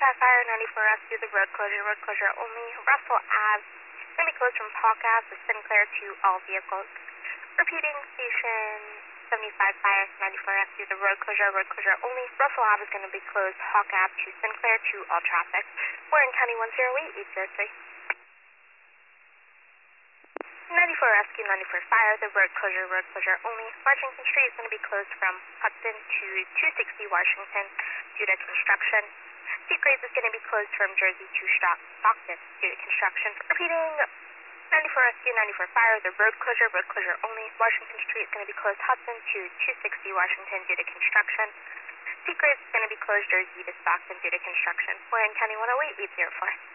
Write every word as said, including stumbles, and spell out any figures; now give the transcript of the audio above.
ninety-five fire, ninety-four rescue, the road closure, road closure only. Russell Ave is going to be closed from Park Ave to Sinclair to all vehicles. Repeating, station seventy-five fire, ninety-four rescue, the road closure, road closure only. Russell Ave is going to be closed, Hawk Ave to Sinclair to all traffic. We're in County one zero eight, eight zero three. ninety-four rescue, ninety-four fire, the road closure, road closure only. Washington Street is going to be closed from Hudson to two sixty Washington due to construction. Seagraves is going to be closed from Jersey to Stockton due to construction. Repeating, ninety-four rescue, ninety-four fire, the road closure, road closure only. Washington Street is going to be closed Hudson to two sixty Washington due to construction. Seagraves is going to be closed Jersey to Stockton due to construction. We're in County one oh eight, eight zero four.